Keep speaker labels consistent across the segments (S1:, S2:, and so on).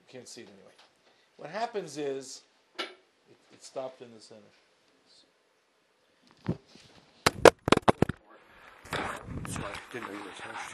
S1: can't see it anyway. What happens is, it stopped in the center.
S2: Sorry, didn't know you were touched.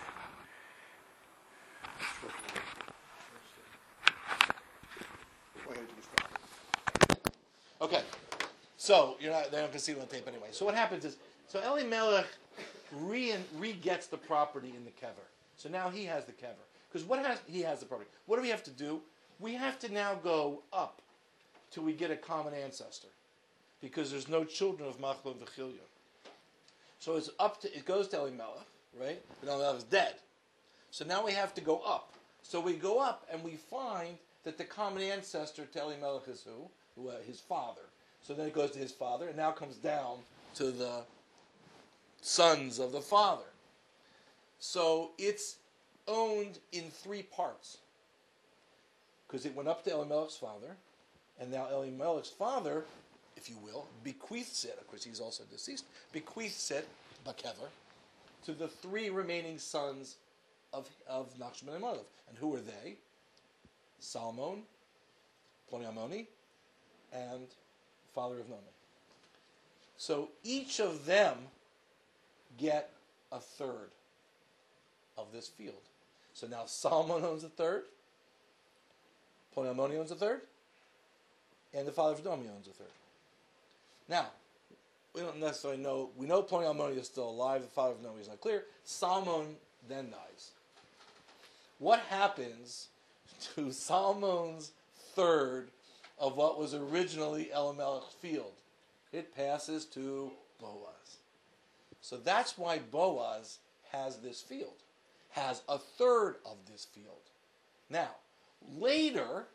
S1: Okay, so they don't can see it on tape anyway. So what happens is, Elimelech re-gets the property in the kever. So now he has the kever. Because he has the property. What do we have to do? We have to now go up till we get a common ancestor. Because there's no children of Machlon v'Chilyon. So it goes to Elimelech, right? But Elimelech is dead. So now we have to go up. So we go up and we find that the common ancestor to Elimelech is who? His father. So then it goes to his father and now comes down to the sons of the father. So it's owned in 3 parts. Because it went up to Elimelech's father, and now Elimelech's father, if you will, bequeaths it, of course he's also deceased, bequeaths it, Bakever, to the 3 remaining sons of Nachshon and Modov. And who are they? Salmon, Ploni Almoni, and father of Nomi. So each of them get a third of this field. So now Salmon owns a third, Ploni Almoni owns a third, and the father of Nomi owns a third. Now, we don't necessarily know. We know Ploni Almoni is still alive. The father of Nomi is not clear. Salmon then dies. What happens to Salmon's third of what was originally Elimelech's field? It passes to Boaz. So that's why Boaz has this field, has a third of this field. Now, later,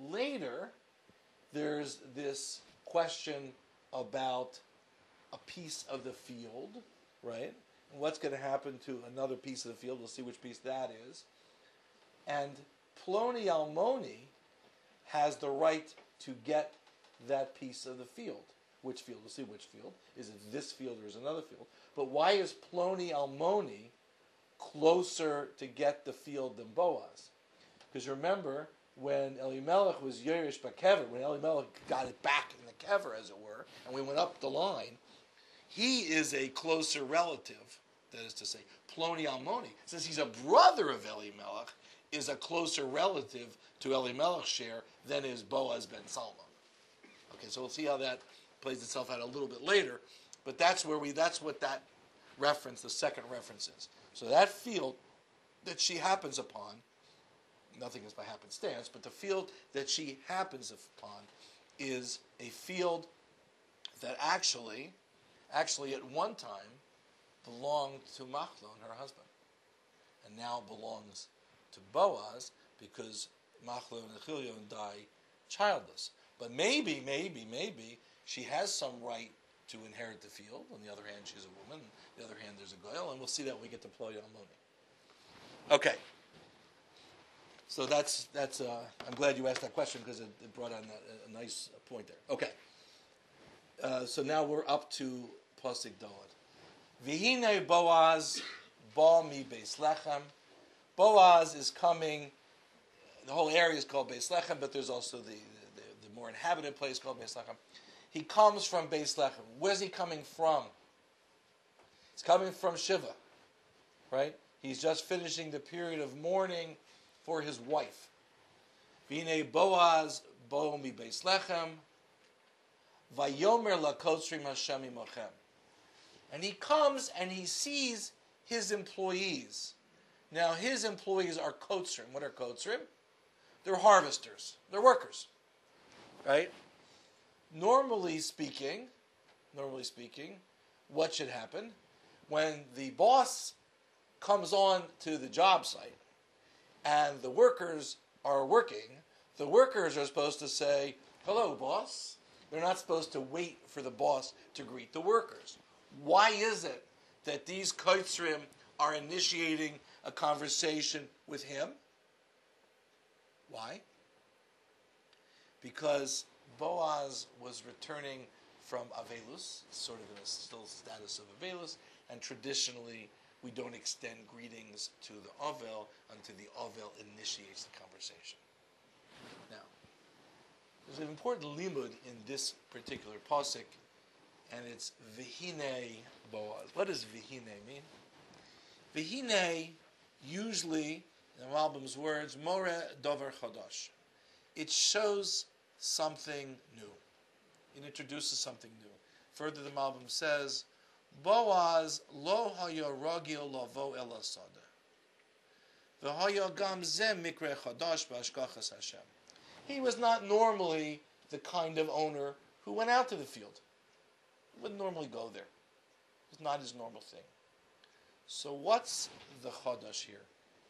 S1: there's this question about a piece of the field, right? And what's going to happen to another piece of the field? We'll see which piece that is. And Ploni Almoni has the right to get that piece of the field. Which field? We'll see which field. Is it this field or is it another field? But why is Ploni Almoni closer to get the field than Boaz? Because remember, when Elimelech was Yerush Bakever, when Elimelech got it back in the kever, as it were, and we went up the line, he is a closer relative, that is to say, Ploni Almoni, since he's a brother of Elimelech, is a closer relative to Elimelech's share than is Boaz ben Salmon. Okay, so we'll see how that plays itself out a little bit later, but that's what that reference, the second reference is. So that field that she happens upon, nothing is by happenstance, but the field that she happens upon is a field that actually at one time belonged to Machlon, her husband, and now belongs to Boaz because Machlon and Chilion die childless. But maybe she has some right to inherit the field. On the other hand, she's a woman. On the other hand, there's a goyel, and we'll see that when we get to Ploni Almoni. Okay. So that's. I'm glad you asked that question because it brought on a nice point there. Okay. So now we're up to Pasuk Daled. V'hinei Boaz ba mi Beis Lechem. Boaz is coming. The whole area is called Beis Lechem, but there's also the more inhabited place called Beis Lechem. He comes from Beis Lechem. Where's he coming from? He's coming from Shiva, right? He's just finishing the period of mourning for his wife. V'hinei Boaz bo mi Beis Lechem, vayomer lakotzrim Hashem imochem. And he comes and he sees his employees. Now his employees are kotzrim. What are kotzrim? They're harvesters. They're workers, right? Normally speaking, what should happen? When the boss comes on to the job site and the workers are working, the workers are supposed to say, "Hello, boss." They're not supposed to wait for the boss to greet the workers. Why is it that these kotzrim are initiating a conversation with him? Why? Because Boaz was returning from Avelus, sort of in a still status of Avelus, and traditionally we don't extend greetings to the Avel until the Avel initiates the conversation. an important limud in this particular pasuk, and it's Vihine Boaz. What does Vihine mean? Vihine, usually, in the Malbim's words, More Dover Chodosh. It shows something new. It introduces something new. Further, the Malbim says, Boaz lo haya ragil lavo el asada. V'haya gam zeh mikre chodosh b'ashkachas Hashem. He was not normally the kind of owner who went out to the field. He wouldn't normally go there. It's not his normal thing. So what's the chodosh here?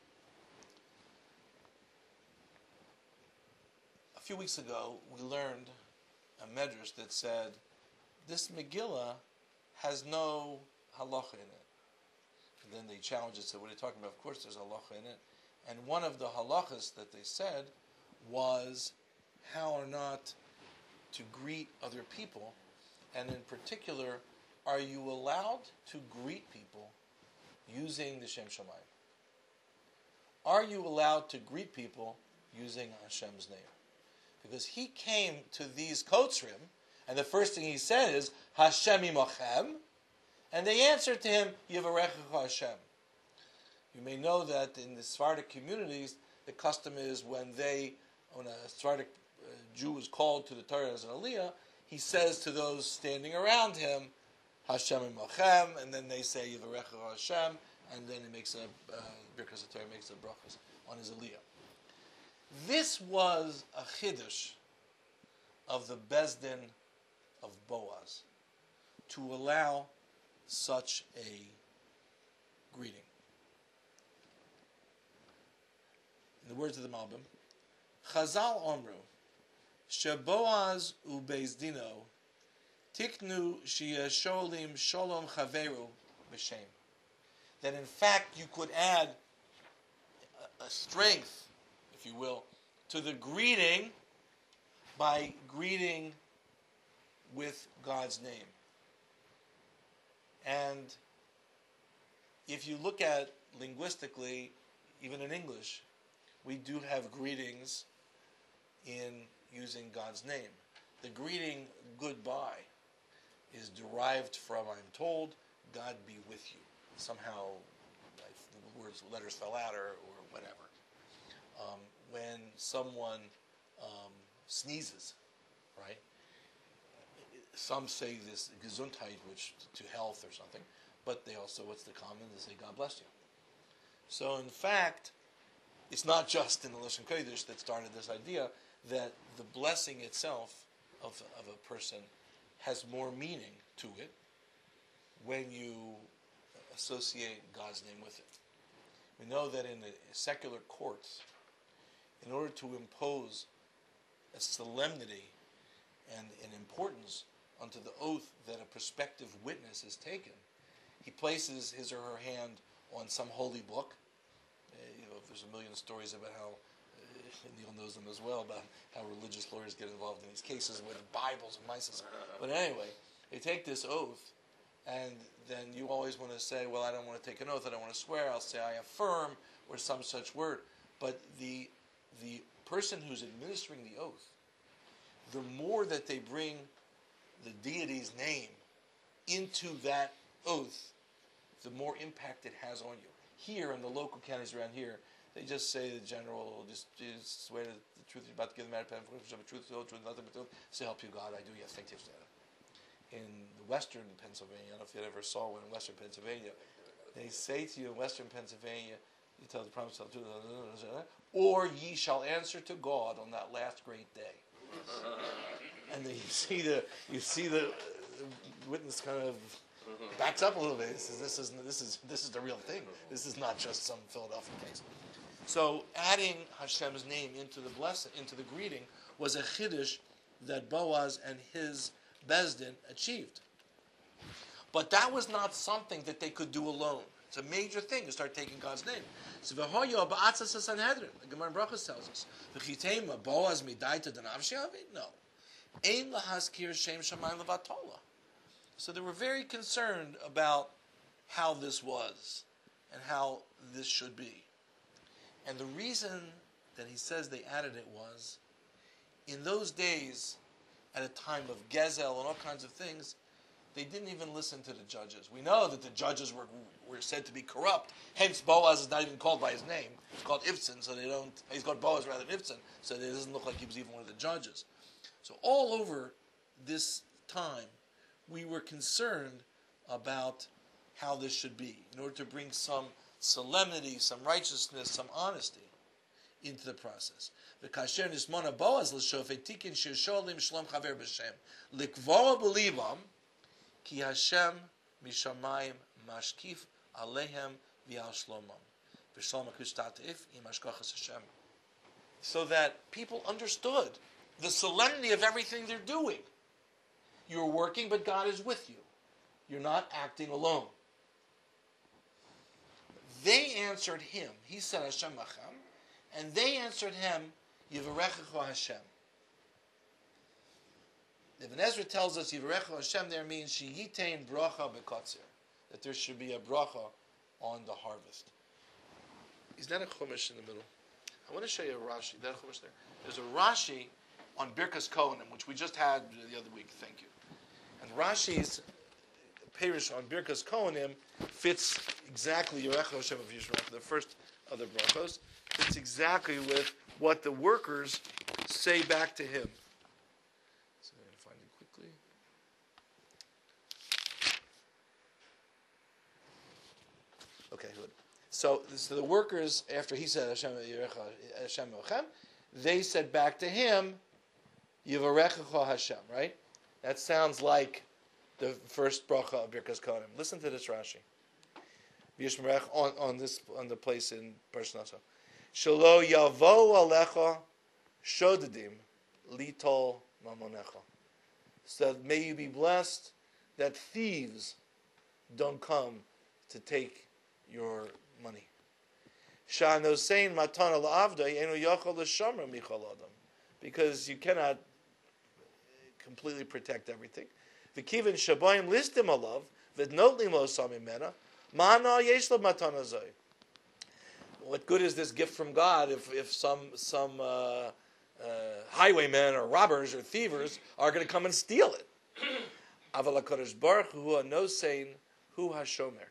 S1: A few weeks ago, we learned a medrash that said this Megillah has no halacha in it. And then they challenged it, said, what are you talking about? Of course there's halacha in it. And one of the halachas that they said was how or not to greet other people. And in particular, are you allowed to greet people using the Shem Shamayim? Are you allowed to greet people using Hashem's name? Because he came to these Kotzrim, and the first thing he said is, Hashem imachem, and they answered to him, Yivarechecha Hashem. You may know that in the Sephardic communities, the custom is when a Sephardic Jew is called to the Torah as an aliyah, he says to those standing around him, Hashem imachem, and then they say Yivarechecha Hashem, and then he makes a Birkas HaTorah, makes a brachas on his aliyah. This was a chiddush of the Bezdin of Boaz to allow such a greeting. In the words of the Malbim, Chazal Omru, Sheboaz uBeizdino, Tiknu Shiyasholim Sholom Chaveru B'Shem. That in fact you could add a strength, if you will, to the greeting by greeting with God's name. And if you look at linguistically, even in English, we do have greetings in using God's name. The greeting goodbye is derived from, I'm told, God be with you. Somehow the letters fell out or whatever. When someone sneezes, right? Some say this Gesundheit, which to health or something, but they also, what's the common? They say God bless you. So in fact, it's not just in the Lashon Kodesh that started this idea that the blessing itself of a person has more meaning to it when you associate God's name with it. We know that in the secular courts, in order to impose a solemnity and an importance onto the oath that a prospective witness is taken, he places his or her hand on some holy book. There's a million stories about how, Neil knows them as well, about how religious lawyers get involved in these cases with Bibles and mices. But anyway, they take this oath, and then you always want to say, well, I don't want to take an oath, I don't want to swear, I'll say I affirm, or some such word. But the person who's administering the oath, the more that they bring the deity's name into that oath, the more impact it has on you. Here in the local counties around here, they just say the general, just swear to the truth you're about to give the matter, truth, nothing but truth, so help you God, I do, yes, thank you. In the western Pennsylvania, I don't know if you ever saw one in western Pennsylvania, they say to you in western Pennsylvania, you tell the promise, tell the truth, or ye shall answer to God on that last great day. And then you see the witness kind of backs up a little bit. He says, this is the real thing. This is not just some Philadelphia case. So adding Hashem's name into the blessing, into the greeting, was a chiddush that Boaz and his Bezdin achieved. But that was not something that they could do alone. It's a major thing to start taking God's name. So v'hoyo ba'atzas Sanhedrin, the Gemara in Brachos tells us, v'chitema Boaz midaita denavshi avi? No. Ein lahaskir shem shamayim levatola. So they were very concerned about how this was and how this should be. And the reason that he says they added it was, in those days, at a time of Gezel and all kinds of things, they didn't even listen to the judges. We know that the judges were said to be corrupt. Hence, Boaz is not even called by his name. It's called Iftzin, so they don't. He's called Boaz rather than Iftzin, so it doesn't look like he was even one of the judges. So all over this time, we were concerned about how this should be, in order to bring some solemnity, some righteousness, some honesty into the process. V'kasher nismona Boaz l'shofet tikin shirsholim shlom chaver b'shem likvora b'libam ki Hashem mishamayim mashkif alehem v'al shlomam v'shlom akushtatif im hashgachas Hashem. So that people understood the solemnity of everything they're doing. You're working, but God is with you. You're not acting alone. They answered him. He said Hashem Machem, and they answered him Yivarechecho Hashem. Ibn Ezra tells us Yivarechecho Hashem there means Sheyitain bracha bekotzer, that there should be a bracha on the harvest. Is that a chumash in the middle? I want to show you a Rashi. Is that a chumash there? There's a Rashi on Birkas Kohanim, which we just had the other week. Thank you. And Rashi's Perish on Birkas Kohanim fits exactly Yerecha Hashem of Yisrael, the first of the brachos, fits exactly with what the workers say back to him. So I'm going to find it quickly. Okay, good. So the workers, after he said Hashem Yerecha Hashem Ochem, they said back to him, Yivarechecha Hashem, right? That sounds like the first bracha of Birkas Kohanim. Listen to this Rashi. On the place in Parshas. Shelo yavo alecha shodedim litol mamonecha. So may you be blessed that thieves don't come to take your money. Sha'anosein matana la'avdai enu yachol l'shamra michal adam. Because you cannot completely protect everything. V'kivin shabayim listim alav v'notlim lo samim mena mana yesh lo matana zay. What good is this gift from God if some highwaymen or robbers or thievers are going to come and steal it? Aval HaKadosh Baruch Hu hanosein hu hashomer.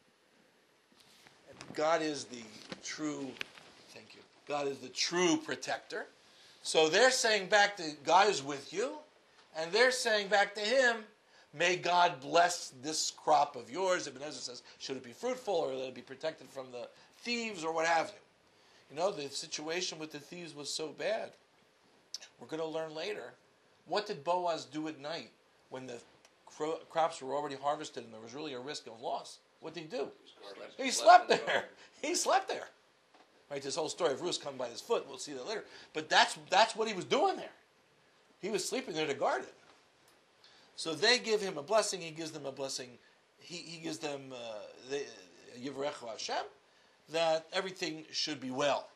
S1: God is the true. Thank you. God is the true protector. So they're saying back to God is with you, and they're saying back to him, may God bless this crop of yours. Ibn Ezra says, should it be fruitful or let it be protected from the thieves or what have you. You know, the situation with the thieves was so bad. We're going to learn later. What did Boaz do at night when the crops were already harvested and there was really a risk of loss? What did he do? He slept there. He slept there. Right, this whole story of Ruth coming by his foot, we'll see that later. But that's what he was doing there. He was sleeping there to guard it. So they give him a blessing. He gives them a blessing. He gives them Yivarechu Hashem, that everything should be well.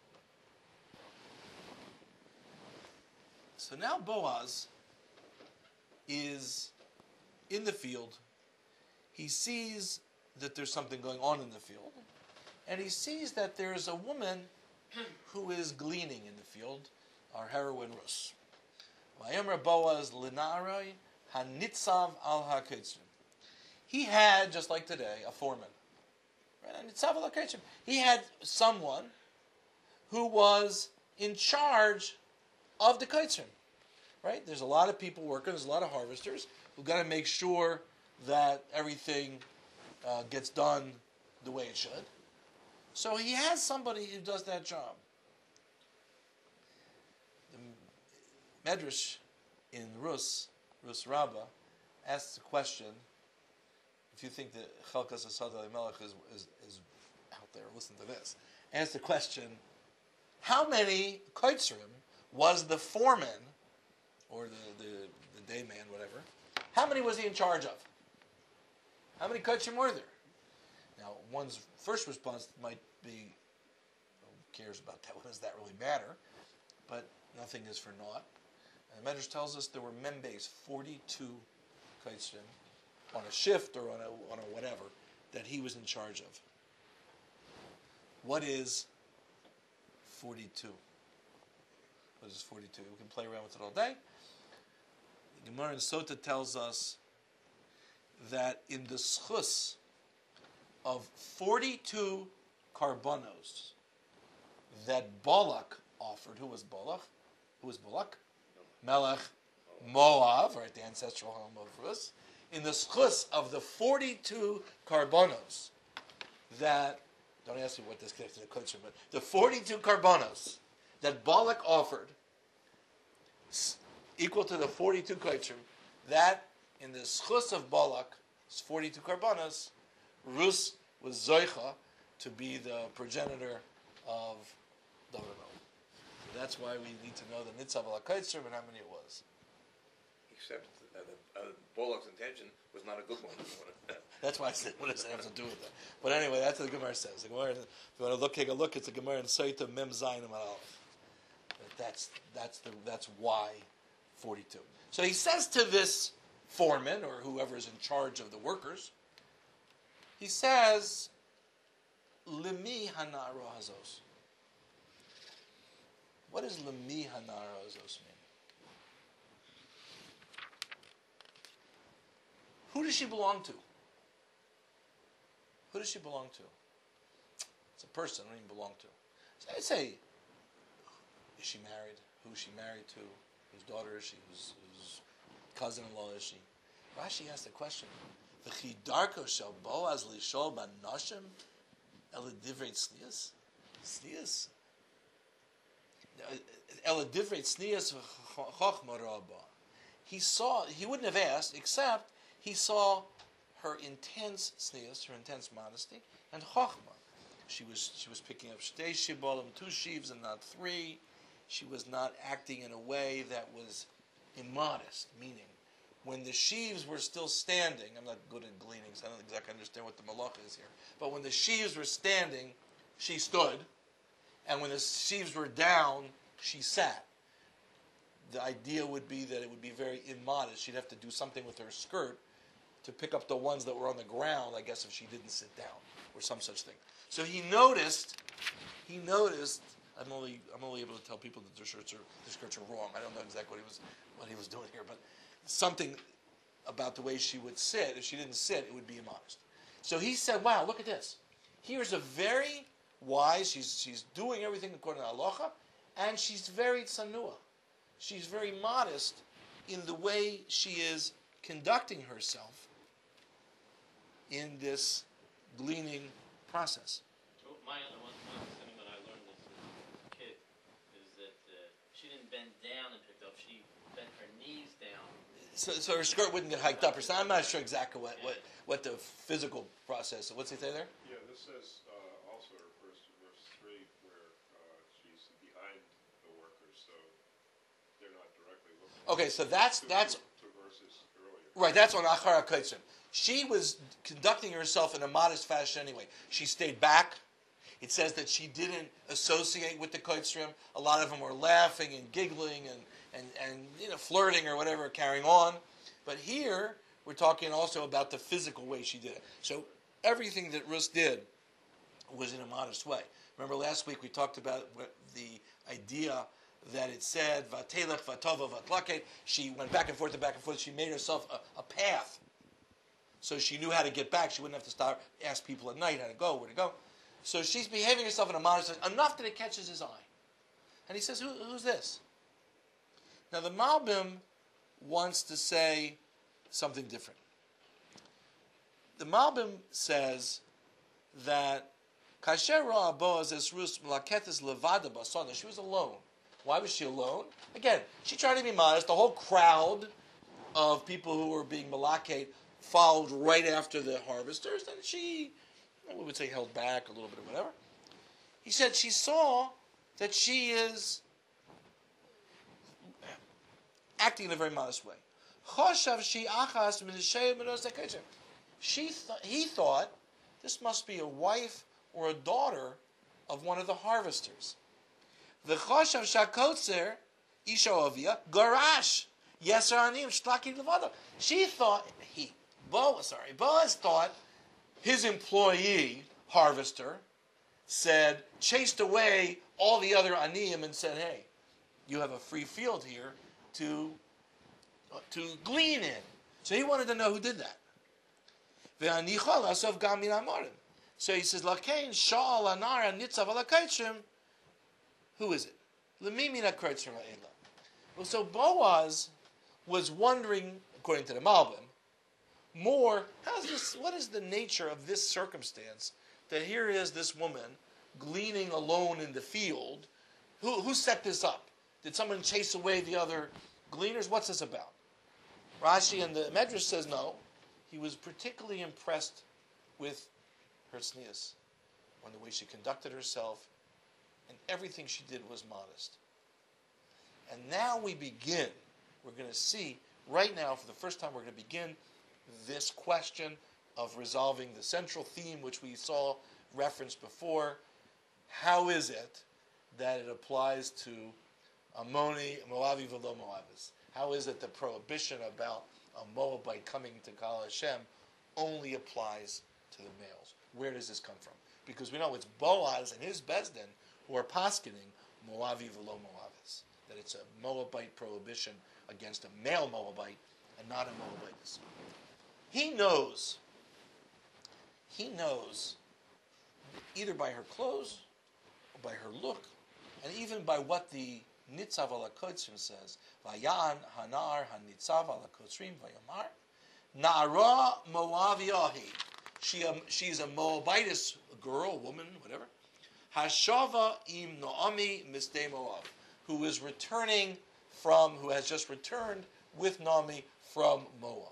S1: So now Boaz is in the field. He sees that there's something going on in the field. And he sees that there's a woman who is gleaning in the field, our heroine Rus. Vayamar Boaz linaroi hanitzav al haketzrim. He had, just like today, a foreman. Right? Nitzav al haketzrim. He had someone who was in charge of the ketzrim. Right? There's a lot of people working. There's a lot of harvesters who've got to make sure that everything gets done the way it should. So he has somebody who does that job. The Medrash in Rus Rabbah, asks the question, if you think that Chelkas Asad Melech is out there, listen to this. Asks the question, how many Kaitzrim was the foreman, or the day man, whatever, how many was he in charge of? How many Kaitzrim were there? Now, one's first response might be, who cares about that? What does that really matter? But nothing is for naught. And the Medrash tells us there were membes, 42 kaitzrim, on a shift or on a whatever, that he was in charge of. What is 42? What because it's 42. We can play around with it all day. The Gemara in Sota tells us that in the schus of 42 karbanos that Balak offered, who was Balak? Who was Balak? Melech Moab, right, the ancestral home of Rus. In the schus of the 42 karbanos that, don't ask me what this connects to the Kodesh, but the 42 karbanos that Balak offered, equal to the 42 Kodesh, that in the schus of Balak, 42 karbanos, Rus was Zoicha to be the progenitor of David HaMelech. So that's why we need to know the Nitzav al HaKodesh and how many it was.
S3: Except Balak's intention was not a good one.
S1: That's why I said, what does it have to do with that? But anyway, that's what the Gemara says. The Gemara, if you want to take a look, it's a Gemara in Saita Mem Zayin Amar Aleph. That's why 42. So he says to this foreman, or whoever is in charge of the workers, he says, Limi hanaro hazos. What does Limi hanaro hazos mean? Who does she belong to? Who does she belong to? It's a person I don't even belong to. So I say, is she married? Who is she married to? Whose daughter is she? Whose cousin-in-law is she? Rashi asked the question. V'chidarko shel Boaz lishol b'nashim eledivrei tznius? Tznius? Eledivrei tznius v'chochma rabba. He wouldn't have asked, except he saw her intense tznius, her intense modesty, and chochma. She was picking up shtei shibolim, 2 sheaves and not 3. She was not acting in a way that was immodest, meaning when the sheaves were still standing, I'm not good at gleaning, so I don't exactly understand what the malach is here, but when the sheaves were standing, she stood, and when the sheaves were down, she sat. The idea would be that it would be very immodest. She'd have to do something with her skirt to pick up the ones that were on the ground, I guess, if she didn't sit down, or some such thing. So he noticed, I'm only able to tell people that their skirts are wrong. I don't know exactly what he was doing here, but something about the way she would sit. If she didn't sit, it would be immodest. So he said, wow, look at this. Here's a very wise, she's doing everything according to halacha, and she's very tsanua. She's very modest in the way she is conducting herself in this gleaning process.
S4: One thing that I learned as a kid is that she didn't bend down and pick up. She bent her knees down.
S1: So her skirt wouldn't get hiked up or something. I'm not sure exactly what the physical process is. What's he say there?
S5: Yeah, this says also refers to verse 3 where she's behind the workers, so they're not directly looking.
S1: Okay, so that's
S5: two verses earlier.
S1: Right, that's on Achar HaKodesh. She was conducting herself in a modest fashion anyway. She stayed back. It says that she didn't associate with the Kodesh. A lot of them were laughing and giggling and flirting or whatever, carrying on. But here, we're talking also about the physical way she did it. So everything that Rus did was in a modest way. Remember last week we talked about the idea that it said, Vatelech, Vatova, Vatlaket. She went back and forth and back and forth. She made herself a path. So she knew how to get back. She wouldn't have to stop, ask people at night how to go, where to go. So she's behaving herself in a modest way, enough that it catches his eye. And he says, who's this? Now the Malbim wants to say something different. The Malbim says that Kasher Ra Boaz es Rus Mlaketes Levada Basana. She was alone. Why was she alone? Again, she tried to be modest. The whole crowd of people who were being Malaket followed right after the harvesters, and she, we would say, held back a little bit or whatever. He said she saw that she is acting in a very modest way. He thought this must be a wife or a daughter of one of the harvesters. The choshav shakotzer isha avia garash yeser anim shtaki levado. She thought Boaz thought his employee harvester chased away all the other aniyim and said, hey, you have a free field here to glean in. So he wanted to know who did that. So he says, Lakain sha'al anara nitzav ala kaitshim. Who is it? Lemimina kaitshim la'ela. Well, so Boaz was wondering, according to the Malbim, more, what is the nature of this circumstance that here is this woman gleaning alone in the field? Who set this up? Did someone chase away the other gleaners? What's this about? Rashi and the Medrash says no. He was particularly impressed with her tznius, on the way she conducted herself, and everything she did was modest. And now we begin. We're going to see, right now, for the first time, we're going to begin this question of resolving the central theme, which we saw referenced before. How is it that it applies to Ammoni, Moavi, V'lo Moavis? How is it the prohibition about a Moabite coming to Kal Hashem only applies to the males? Where does this come from? Because we know it's Boaz and his Bezdin who are paskening Moavi V'lo Moavis, that it's a Moabite prohibition against a male Moabite and not a Moabitess. He knows, either by her clothes, or by her look, and even by what the Nitzav ala Kotzrim says, Vayan hanar hanitzav ala Kotzrim vayamar, Na'ara Moaviyahi. She's a Moabitess girl, woman, whatever. Hashava im Naomi misdei Moab, who has just returned with Naomi from Moab.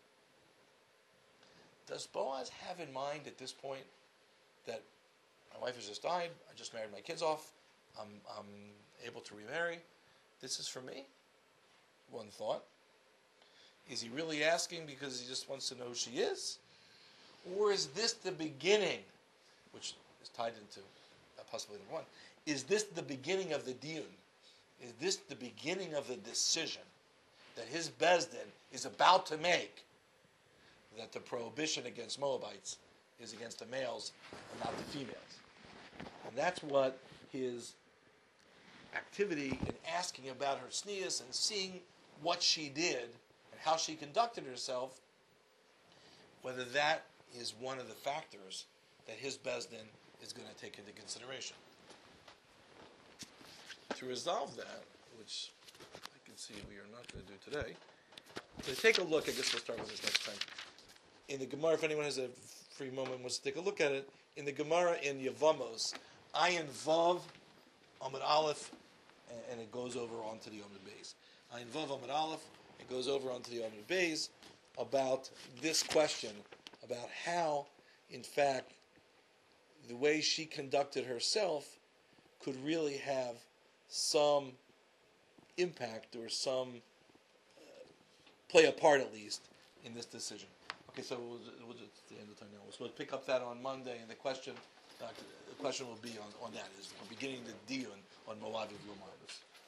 S1: Does Boaz have in mind at this point that my wife has just died, I just married my kids off, I'm able to remarry, this is for me? One thought. Is he really asking because he just wants to know who she is? Or is this the beginning, which is tied into possibility number one, is this the beginning of the diyun? Is this the beginning of the decision that his Bezdin is about to make, that the prohibition against Moabites is against the males and not the females? And that's what his activity in asking about her tznius and seeing what she did and how she conducted herself, whether that is one of the factors that his Bezdin is going to take into consideration. To resolve that, which I can see we are not going to do today, so take a look, I guess we'll start with this next time. In the Gemara, if anyone has a free moment wants to take a look at it, in the Gemara in Yevamos, Ayin Vav, Amud Aleph, and it goes over onto the Amud Beis. Ayin Vav, Amud Aleph, it goes over onto the Amud Beis about this question, about how, in fact, the way she conducted herself could really have some impact or some play a part, at least, in this decision. Okay, so we'll just at the end of the time now. So we'll pick up that on Monday, and the question will be on that. Is we're beginning the diyun on Moav V'lo Moavis.